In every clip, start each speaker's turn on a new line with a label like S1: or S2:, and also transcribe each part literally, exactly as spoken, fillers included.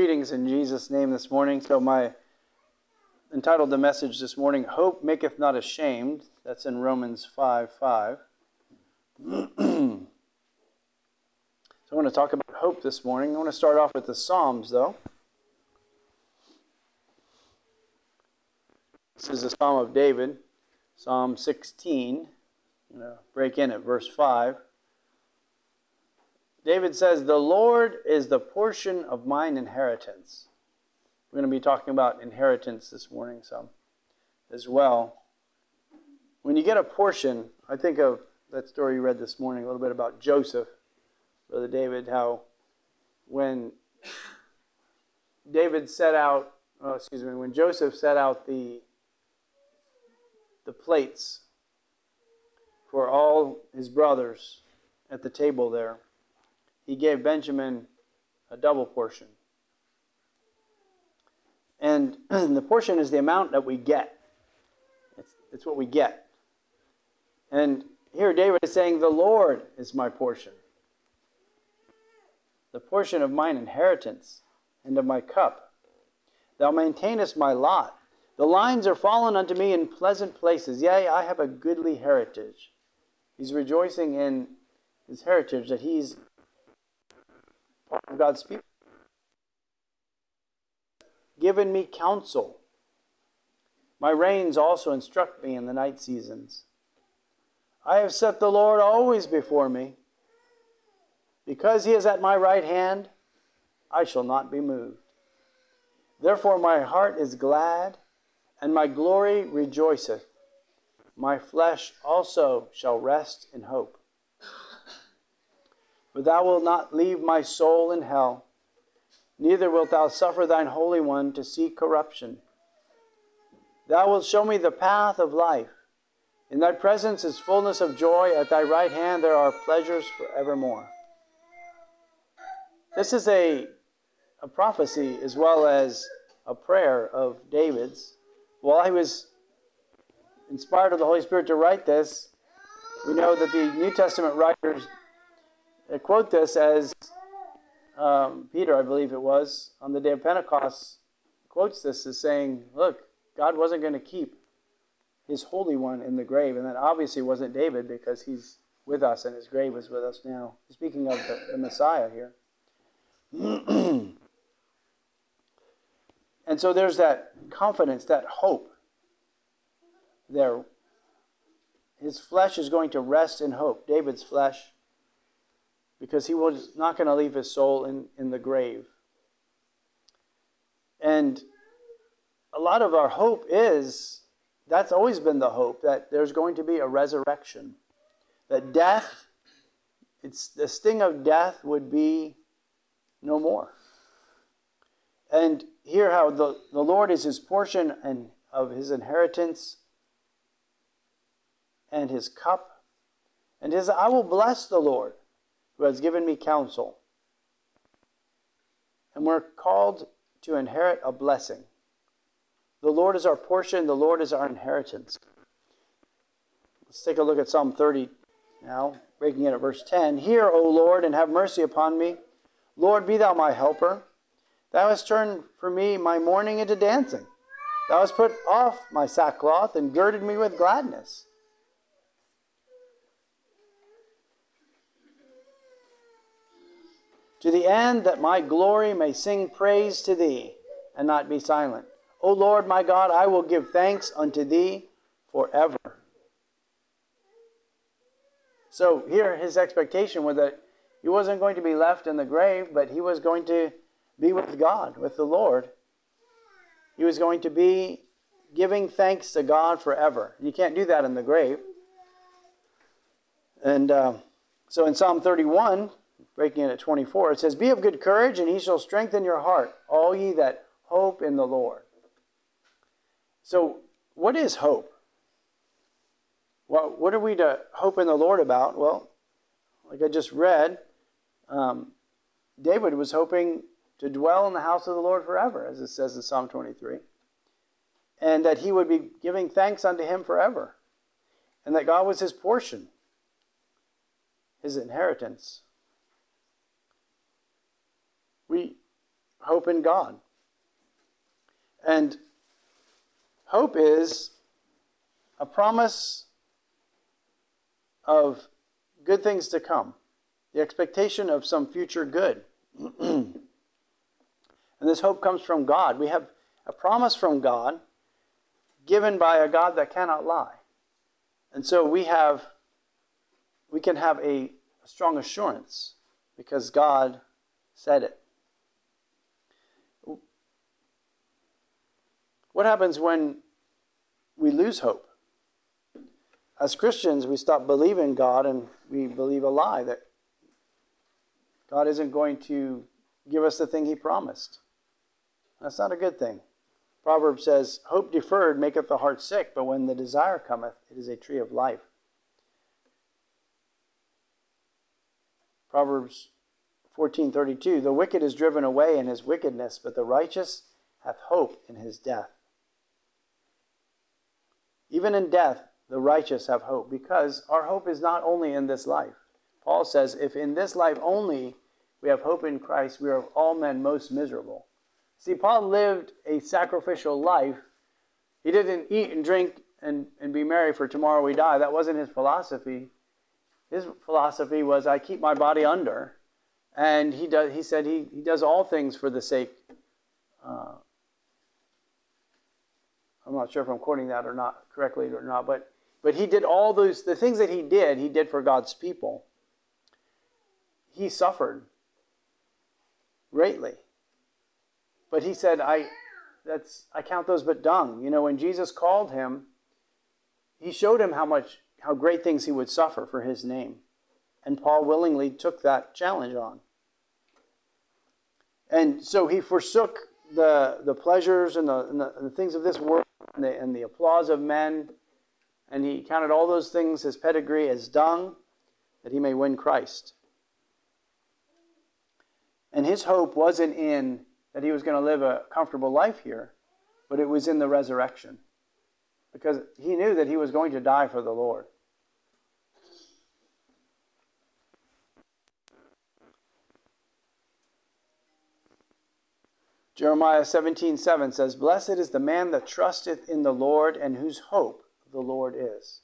S1: Greetings in Jesus' name this morning. So my entitled the message this morning, Hope Maketh Not Ashamed. That's in Romans five five. So I want to talk about hope this morning. I want to start off with the Psalms, though. This is the Psalm of David, Psalm sixteen. I'm going to break in at verse five. David says, "The Lord is the portion of mine inheritance." We're going to be talking about inheritance this morning some as well. When you get a portion, I think of that story you read this morning, a little bit about Joseph, Brother David, how when David set out, oh, excuse me, when Joseph set out the the plates for all his brothers at the table there, he gave Benjamin a double portion. And the portion is the amount that we get. It's, it's what we get. And here David is saying, the Lord is my portion. The portion of mine inheritance and of my cup. Thou maintainest my lot. The lines are fallen unto me in pleasant places. Yea, I have a goodly heritage. He's rejoicing in his heritage, that he's part of God's people. Given me counsel. My reins also instruct me in the night seasons. I have set the Lord always before me. Because he is at my right hand, I shall not be moved. Therefore my heart is glad, and my glory rejoiceth. My flesh also shall rest in hope. For thou wilt not leave my soul in hell, neither wilt thou suffer thine Holy One to see corruption. Thou wilt show me the path of life. In thy presence is fullness of joy. At thy right hand there are pleasures forevermore. This is a, a prophecy as well as a prayer of David's. While he was inspired of the Holy Spirit to write this, we know that the New Testament writers quote this as um, Peter, I believe it was, on the day of Pentecost, quotes this as saying, look, God wasn't going to keep his Holy One in the grave. And that obviously wasn't David, because he's with us and his grave is with us now. Speaking of the, the Messiah here. And so there's that confidence, that hope there. His flesh is going to rest in hope, David's flesh, because he was not going to leave his soul in, in the grave. And a lot of our hope is, that's always been the hope, that there's going to be a resurrection. That death, it's the sting of death would be no more. And here how the, the Lord is his portion and of his inheritance and his cup. And his, I will bless the Lord, who has given me counsel. And we're called to inherit a blessing. The Lord is our portion. The Lord is our inheritance. Let's take a look at Psalm thirty now, breaking in at verse ten. Hear, O Lord, and have mercy upon me. Lord, be thou my helper. Thou hast turned for me my mourning into dancing. Thou hast put off my sackcloth and girded me with gladness. To the end that my glory may sing praise to thee, and not be silent. O Lord my God, I will give thanks unto thee forever. So here his expectation was that he wasn't going to be left in the grave, but he was going to be with God, with the Lord. He was going to be giving thanks to God forever. You can't do that in the grave. And uh, so in Psalm thirty-one, breaking in at twenty-four, it says, Be of good courage, and he shall strengthen your heart, all ye that hope in the Lord. So, what is hope? Well, what are we to hope in the Lord about? Well, like I just read, um, David was hoping to dwell in the house of the Lord forever, as it says in Psalm twenty-three. And that he would be giving thanks unto him forever. And that God was his portion, his inheritance. We hope in God. And hope is a promise of good things to come, the expectation of some future good. And this hope comes from God. We have a promise from God given by a God that cannot lie. And so we have, we can have a, a strong assurance because God said it. What happens when we lose hope? As Christians, we stop believing God and we believe a lie that God isn't going to give us the thing He promised. That's not a good thing. Proverbs says, hope deferred maketh the heart sick, but when the desire cometh, it is a tree of life. Proverbs fourteen thirty-two, the wicked is driven away in his wickedness, but the righteous hath hope in his death. Even in death, the righteous have hope, because our hope is not only in this life. Paul says, if in this life only we have hope in Christ, we are of all men most miserable. See, Paul lived a sacrificial life. He didn't eat and drink and, and be merry for tomorrow we die. That wasn't his philosophy. His philosophy was, I keep my body under. And he does. He said he, he does all things for the sake. Uh, I'm not sure if I'm quoting that or not correctly or not, but but he did all those, the things that he did, he did for God's people. He suffered greatly. But he said, I that's I count those but dung. You know, when Jesus called him, he showed him how much, how great things he would suffer for his name. And Paul willingly took that challenge on. And so he forsook the, the pleasures and the, and, the, and the things of this world and the, and the applause of men. And he counted all those things, his pedigree, as dung, that he may win Christ. And his hope wasn't in that he was going to live a comfortable life here, but it was in the resurrection. Because he knew that he was going to die for the Lord. Jeremiah seventeen seven says, blessed is the man that trusteth in the Lord, and whose hope the Lord is.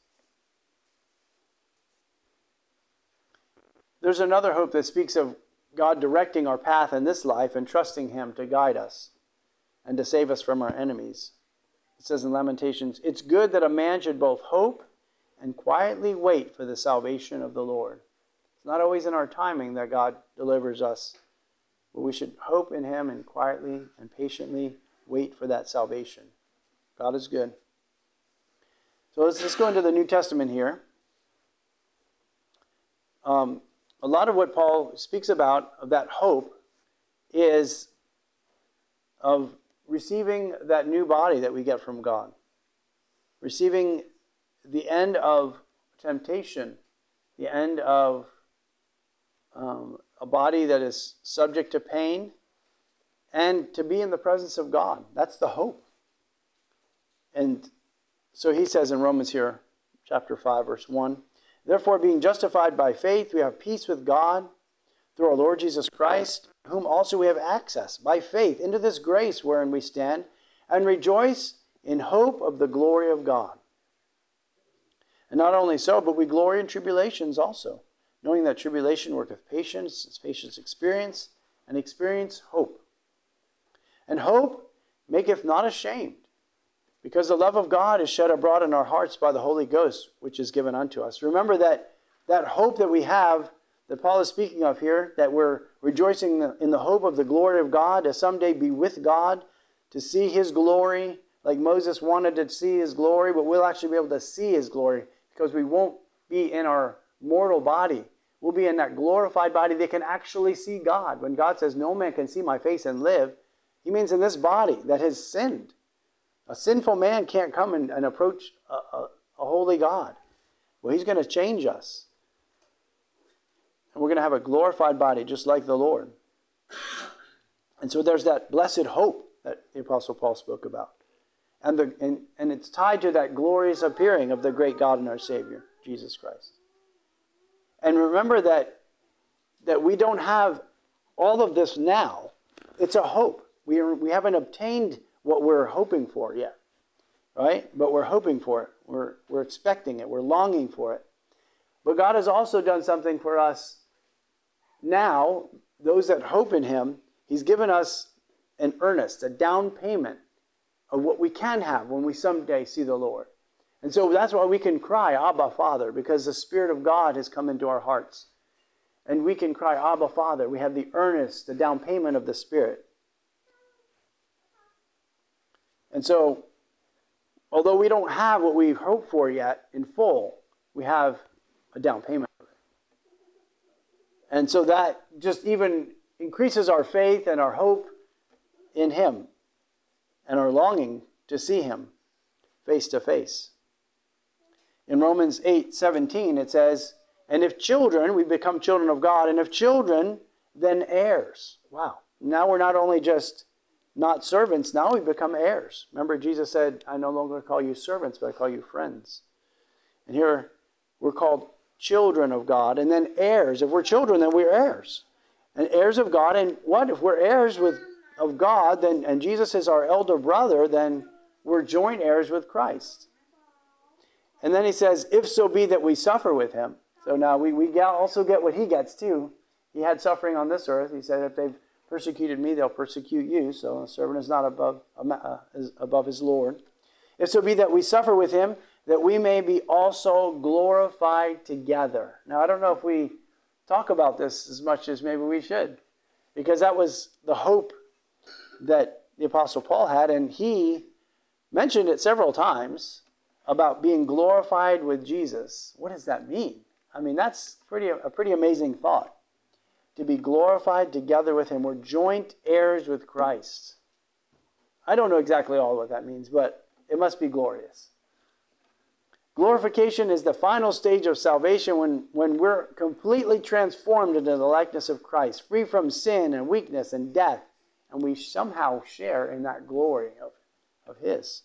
S1: There's another hope that speaks of God directing our path in this life and trusting Him to guide us and to save us from our enemies. It says in Lamentations, it's good that a man should both hope and quietly wait for the salvation of the Lord. It's not always in our timing that God delivers us, but we should hope in Him and quietly and patiently wait for that salvation. God is good. So let's just go into the New Testament here. Um, a lot of what Paul speaks about, of that hope, is of receiving that new body that we get from God. Receiving the end of temptation, the end of um, a body that is subject to pain, and to be in the presence of God. That's the hope. And so he says in Romans here, chapter five, verse one, therefore, being justified by faith, we have peace with God through our Lord Jesus Christ, whom also we have access by faith into this grace wherein we stand, and rejoice in hope of the glory of God. And not only so, but we glory in tribulations also, knowing that tribulation worketh patience, as patience experience, and experience hope. And hope maketh not ashamed, because the love of God is shed abroad in our hearts by the Holy Ghost, which is given unto us. Remember that that hope that we have, that Paul is speaking of here, that we're rejoicing in the hope of the glory of God, to someday be with God, to see His glory, like Moses wanted to see His glory, but we'll actually be able to see His glory, because we won't be in our mortal body. We'll be in that glorified body that can actually see God. When God says, no man can see my face and live, He means in this body that has sinned. A sinful man can't come and, and approach a, a, a holy God. Well, He's going to change us. And we're going to have a glorified body just like the Lord. And so there's that blessed hope that the Apostle Paul spoke about. And, the, and, and it's tied to that glorious appearing of the great God and our Savior, Jesus Christ. And remember that, that we don't have all of this now, it's a hope. We are, we haven't obtained what we're hoping for yet, right? But we're hoping for it. We're, we're expecting it. We're longing for it. But God has also done something for us now, those that hope in him. He's given us an earnest, a down payment of what we can have when we someday see the Lord. And so that's why we can cry, Abba, Father, because the Spirit of God has come into our hearts. And we can cry, Abba, Father. We have the earnest, the down payment of the Spirit. And so, although we don't have what we hope for yet in full, we have a down payment of it. And so that just even increases our faith and our hope in him and our longing to see him face to face. In Romans eight seventeen it says, and if children, we become children of God, and if children, then heirs. Wow. Now we're not only just not servants, now we become heirs. Remember, Jesus said, I no longer call you servants, but I call you friends. And here we're called children of God, and then heirs. If we're children, then we're heirs. And heirs of God, and what? If we're heirs with of God, then and Jesus is our elder brother, then we're joint heirs with Christ. And then he says, if so be that we suffer with him. So now we, we also get what he gets too. He had suffering on this earth. He said, if they've persecuted me, they'll persecute you. So a servant is not above, uh, is above his Lord. If so be that we suffer with him, that we may be also glorified together. Now, I don't know if we talk about this as much as maybe we should, because that was the hope that the Apostle Paul had, and he mentioned it several times about being glorified with Jesus. What does that mean? I mean, that's pretty a pretty amazing thought. To be glorified together with him. We're joint heirs with Christ. I don't know exactly all what that means, but it must be glorious. Glorification is the final stage of salvation when, when we're completely transformed into the likeness of Christ, free from sin and weakness and death, and we somehow share in that glory of, of his.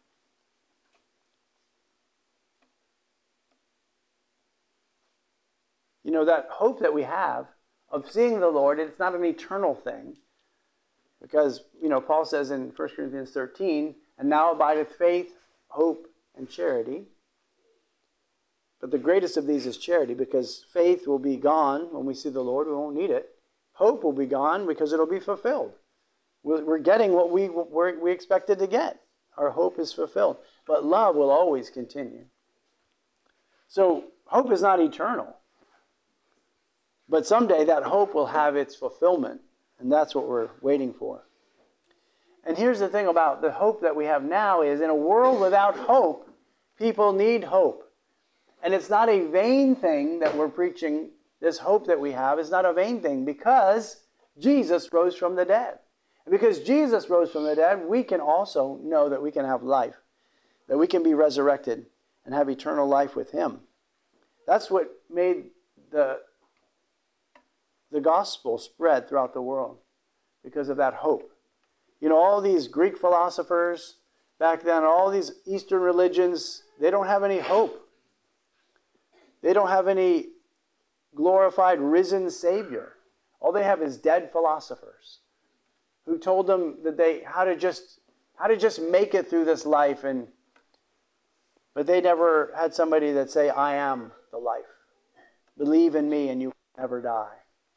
S1: You know, that hope that we have of seeing the Lord, it's not an eternal thing. Because, you know, Paul says in First Corinthians thirteen, and now abideth faith, hope, and charity. But the greatest of these is charity, because faith will be gone when we see the Lord. We won't need it. Hope will be gone because it'll be fulfilled. We're getting what we, we expected to get. Our hope is fulfilled. But love will always continue. So hope is not eternal. But someday that hope will have its fulfillment. And that's what we're waiting for. And here's the thing about the hope that we have now is in a world without hope, people need hope. And it's not a vain thing that we're preaching. This hope that we have is not a vain thing because Jesus rose from the dead. And because Jesus rose from the dead, we can also know that we can have life. That we can be resurrected and have eternal life with him. That's what made the, the gospel spread throughout the world. Because of that hope. You know, all these Greek philosophers back then, all these Eastern religions, they don't have any hope. They don't have any glorified, risen Savior. All they have is dead philosophers who told them that they how to just how to just make it through this life, and but they never had somebody that say, "I am the life. Believe in me, and you will never die."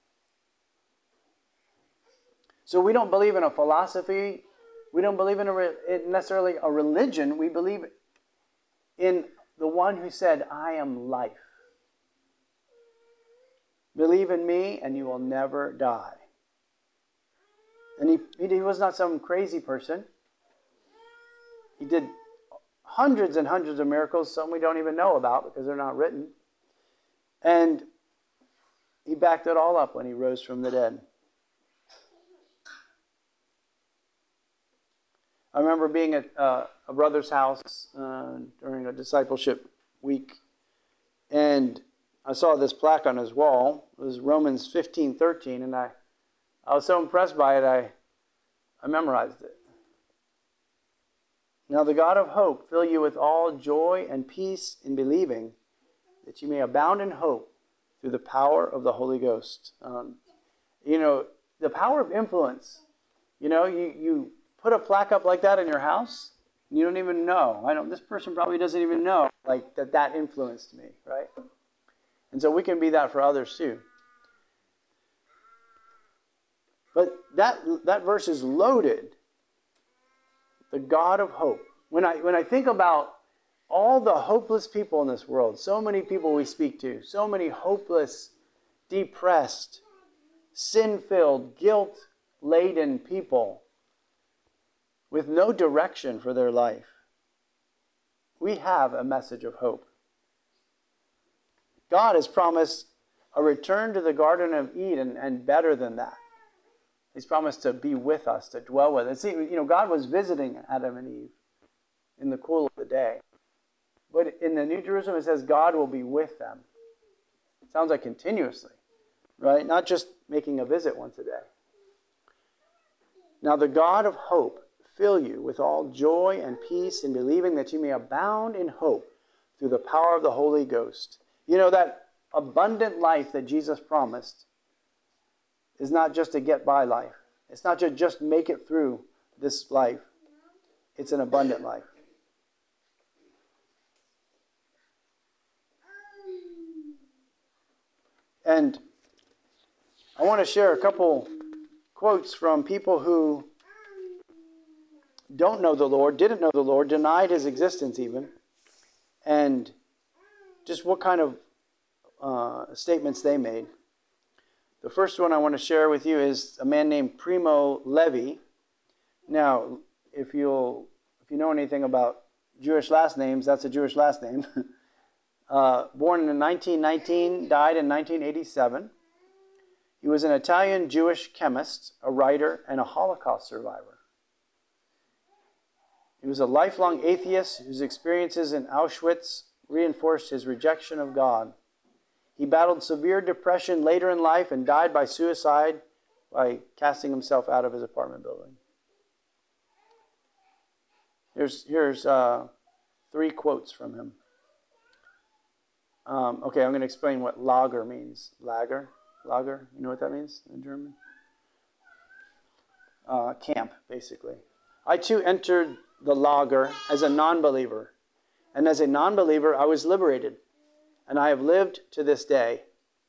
S1: So we don't believe in a philosophy. We don't believe in, a re- in necessarily a religion. We believe in the one who said, "I am life. Believe in me and you will never die." And he, he was not some crazy person. He did hundreds and hundreds of miracles, some we don't even know about because they're not written. And he backed it all up when he rose from the dead. I remember being at uh, a brother's house uh, during a discipleship week, and I saw this plaque on his wall. It was Romans fifteen thirteen, and I, I was so impressed by it, I, I memorized it. Now the God of hope fill you with all joy and peace in believing, that you may abound in hope through the power of the Holy Ghost. Um, you know, the power of influence You know, you, you put a plaque up like that in your house, and you don't even know. I don't. This person probably doesn't even know, like, that that influenced me, right? And so we can be that for others too. But that that verse is loaded. The God of hope. When I when I think about all the hopeless people in this world, so many people we speak to, so many hopeless, depressed, sin-filled, guilt-laden people with no direction for their life, we have a message of hope. God has promised a return to the Garden of Eden, and better than that. He's promised to be with us, to dwell with us. See, you know, God was visiting Adam and Eve in the cool of the day. But in the New Jerusalem, it says God will be with them. It sounds like continuously, right? Not just making a visit once a day. Now the God of hope fill you with all joy and peace in believing that you may abound in hope through the power of the Holy Ghost. You know, that abundant life that Jesus promised is not just a get-by life. It's not to just make it through this life. It's an abundant life. And I want to share a couple quotes from people who don't know the Lord, didn't know the Lord, denied his existence even, and just what kind of uh, statements they made. The first one I want to share with you is a man named Primo Levi. Now, if you'll if you know anything about Jewish last names, that's a Jewish last name. Uh, born in nineteen nineteen, died in nineteen eighty-seven. He was an Italian Jewish chemist, a writer, and a Holocaust survivor. He was a lifelong atheist whose experiences in Auschwitz reinforced his rejection of God. He battled severe depression later in life and died by suicide by casting himself out of his apartment building. Here's, here's uh, three quotes from him. Um, okay, I'm going to explain what Lager means. Lager? Lager? You know what that means in German? Uh, camp, basically. I too entered the Lager as a non-believer. And as a non-believer, I was liberated. And I have lived to this day.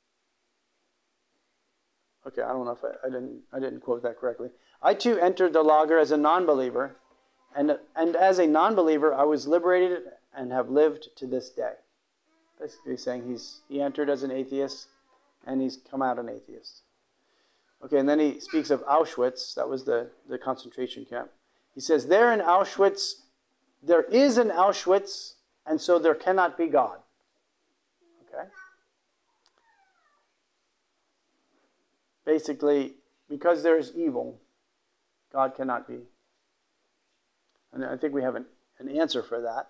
S1: Okay, I don't know if I, I didn't I didn't quote that correctly. I too entered the Lager as a non-believer. And, and as a non-believer, I was liberated and have lived to this day. Basically saying he's he entered as an atheist and he's come out an atheist. Okay, and then he speaks of Auschwitz. That was the, the concentration camp. He says, there in Auschwitz, there is an Auschwitz, and so there cannot be God. Okay? Basically, because there is evil, God cannot be. And I think we have an, an answer for that.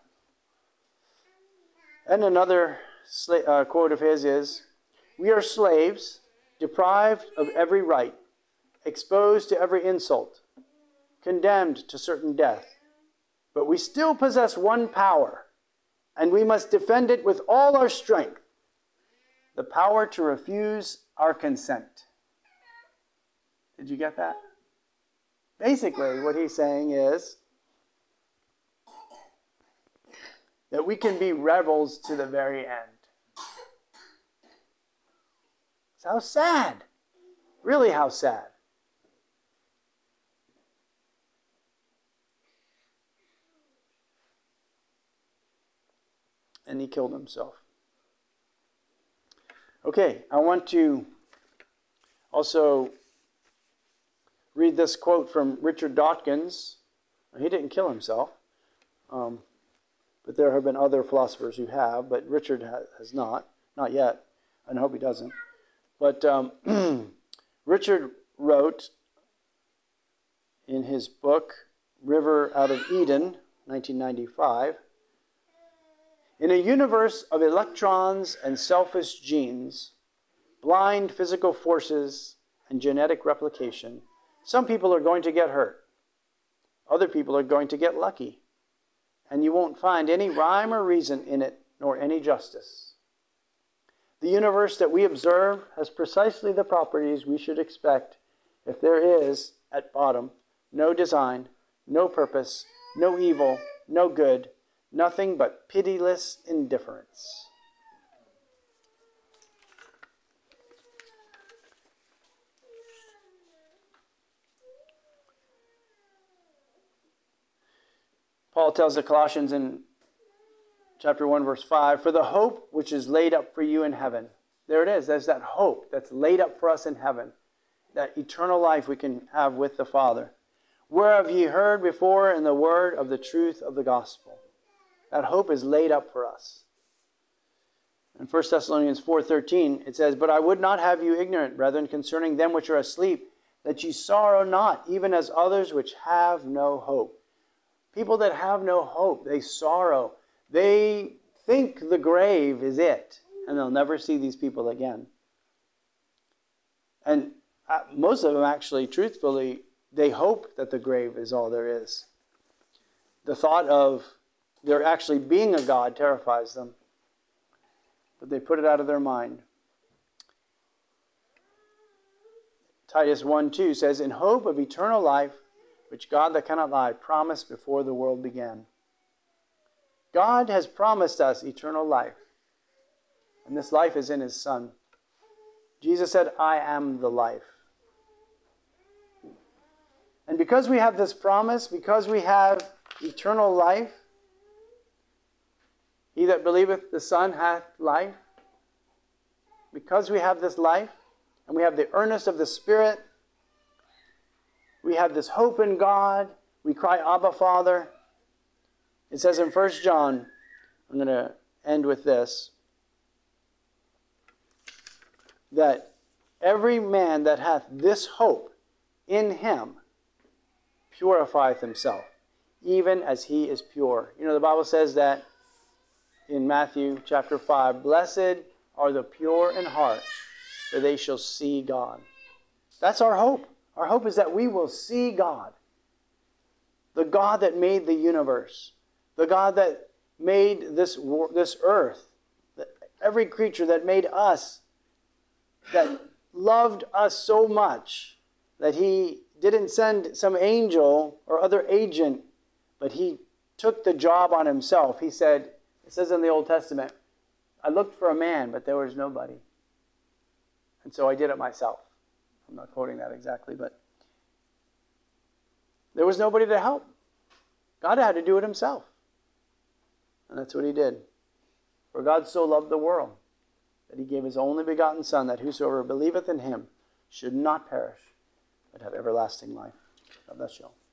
S1: And another sla- uh, quote of his is, we are slaves, deprived of every right, exposed to every insult, condemned to certain death. But we still possess one power, and we must defend it with all our strength, the power to refuse our consent. Did you get that? Basically, what he's saying is that we can be rebels to the very end. So how sad. Really, how sad. And he killed himself. Okay, I want to also read this quote from Richard Dawkins. He didn't kill himself. Um, But there have been other philosophers who have, but Richard has not, not yet, and I hope he doesn't. But um, Richard wrote in his book, River Out of Eden, nineteen ninety-five, in a universe of electrons and selfish genes, blind physical forces, and genetic replication, some people are going to get hurt. Other people are going to get lucky. And you won't find any rhyme or reason in it, nor any justice. The universe that we observe has precisely the properties we should expect if there is, at bottom, no design, no purpose, no evil, no good, nothing but pitiless indifference. Paul tells the Colossians in chapter one, verse five, for the hope which is laid up for you in heaven. There it is. There's that hope that's laid up for us in heaven. That eternal life we can have with the Father. Whereof ye heard before in the word of the truth of the gospel. That hope is laid up for us. In First Thessalonians four thirteen, it says, but I would not have you ignorant, brethren, concerning them which are asleep, that ye sorrow not, even as others which have no hope. People that have no hope, they sorrow. They think the grave is it, and they'll never see these people again. And most of them actually, truthfully, they hope that the grave is all there is. The thought of there actually being a God terrifies them. But they put it out of their mind. Titus one two says, in hope of eternal life, which God that cannot lie promised before the world began. God has promised us eternal life. And this life is in His Son. Jesus said, I am the life. And because we have this promise, because we have eternal life, he that believeth the Son hath life. Because we have this life, and we have the earnest of the Spirit, we have this hope in God, we cry, Abba, Father. It says in First John, I'm going to end with this, that every man that hath this hope in him purifieth himself, even as he is pure. You know, the Bible says that in Matthew chapter five, blessed are the pure in heart, for they shall see God. That's our hope. Our hope is that we will see God. The God that made the universe. The God that made this, this earth. Every creature that made us. That loved us so much that He didn't send some angel or other agent, but He took the job on Himself. He said, it says in the Old Testament, I looked for a man, but there was nobody. And so I did it myself. I'm not quoting that exactly, but there was nobody to help. God had to do it Himself. And that's what He did. For God so loved the world that He gave His only begotten Son, that whosoever believeth in Him should not perish, but have everlasting life. God bless you all.